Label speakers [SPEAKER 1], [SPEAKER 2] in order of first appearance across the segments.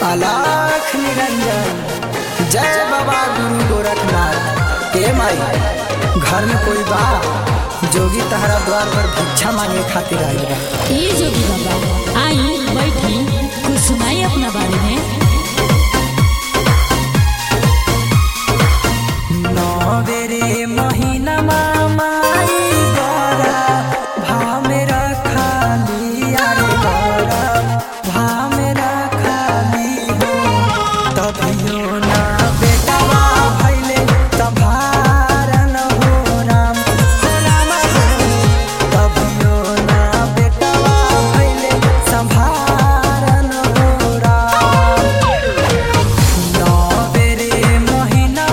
[SPEAKER 1] अलख निरंजन। जय बाबा गुरु गोरखनाथ। हे माई, घर में कोई बा? जोगी तहरा द्वार पर भिक्षा मांगे खातिर आइल बा।
[SPEAKER 2] ए जोगी बाबा आई बैठी, कुछ सुनाई अपना बारे में।
[SPEAKER 1] नौवेरे महीना माई गौरा भा मेरा खाली, अरे गौरा भा मेरा खाली हो। तभियो ना बेटवा भइले तभारन हो राम, हो राम हो। तभियो ना बेटवा भइले संभारन हो राम। नौवेरे महीना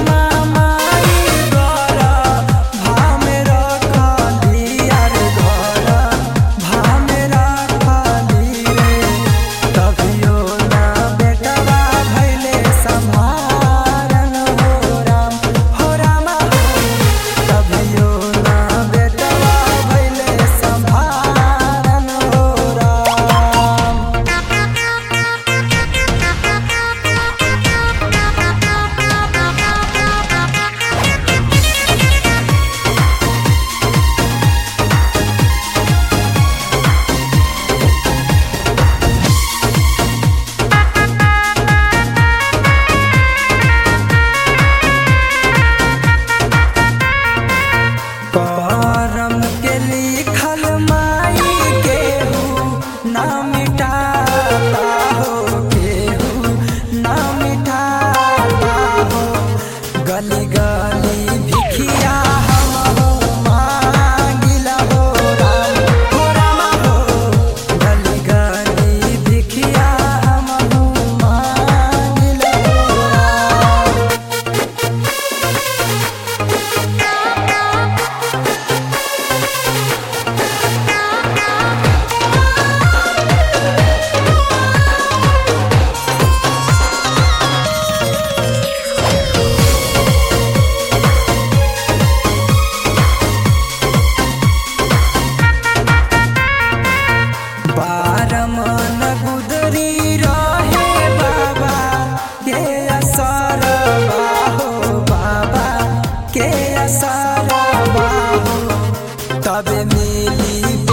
[SPEAKER 1] करम के लिखल माई केहू ना मिटाता हो, केहू ना मिटाता हो। गली गली भिखिया हम हो मांगिला हो राम, हो राम हो। गली गली भिखिया हम हो मांगिला हो राम। बारमन गुदरी रहे बाबा के असर बाहो, बाबा के असर बाहो। तब मिली